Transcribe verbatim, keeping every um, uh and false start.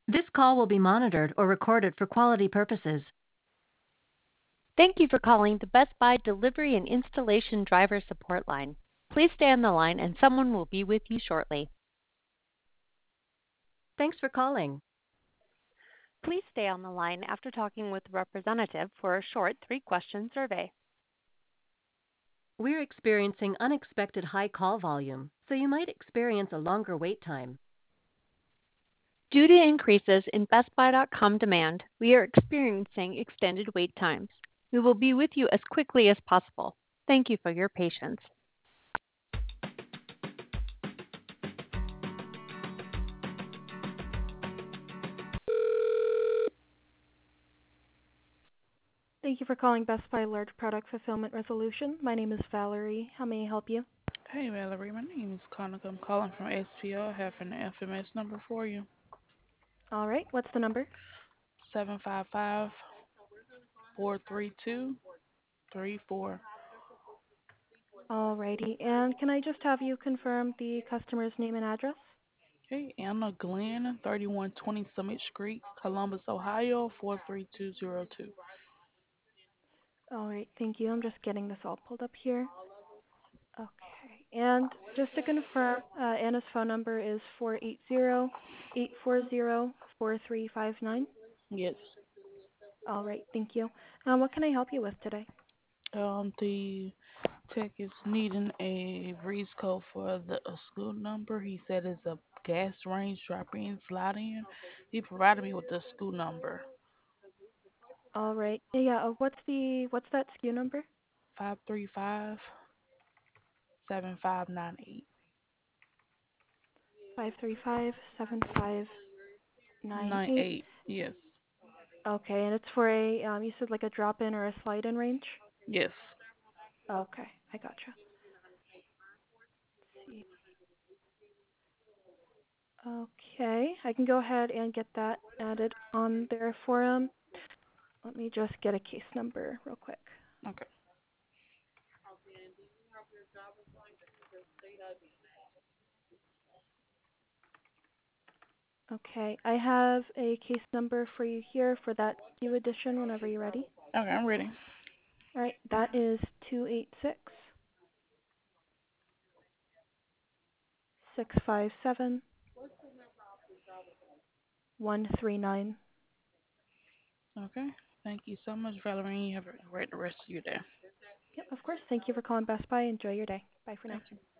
This call will be monitored or recorded for quality purposes. Thank you for calling the Best Buy Delivery and Installation Driver Support Line. Please stay on the line and someone will be with you shortly. Thanks for calling. Please stay on the line after talking with the representative for a short three-question survey. We're experiencing unexpected high call volume, so you might experience a longer wait time. Due to increases in Best Buy dot com demand, we are experiencing extended wait times. We will be with you as quickly as possible. Thank you for your patience. Thank you for calling Best Buy Large Product Fulfillment Resolution. My name is Valerie. How may I help you? Hey Valerie, my name is Conica. I'm calling from S P O. I have an F M S number for you. All right, what's the number? Seven five five four three two three four. All righty, and can I just have you confirm the customer's name and address? Hey, Anna Glenn, thirty-one twenty Summit Street, Columbus, Ohio, four three two zero two. All right, thank you. I'm just getting this all pulled up here. Okay, and just to confirm, uh, Anna's phone number is four eight zero, eight four zero, four three five nine. Yes. All right, thank you. Uh, what can I help you with today? Um, the tech is needing a breeze code for the a school number. He said it's a gas range drop in, slide in. He provided me with the school number. All right, yeah. Uh, what's the what's that S K U number? Five three five seven five nine eight. Five three five seven five nine Nine eight. eight. Yes. Okay, and it's for a um, you said like a drop in or a slide in range. Yes. Okay, I gotcha. Let's see. Okay, I can go ahead and get that added on there for him. Let me just get a case number real quick. Okay. Okay, I have a case number for you here for that S K U edition whenever you're ready. Okay, I'm ready. All right, that is two eight six, six five seven, one three nine. Okay. Thank you so much, Valerie. You have a great rest of your day. Yep, of course. Thank you for calling Best Buy. Enjoy your day. Bye for now. Thank you.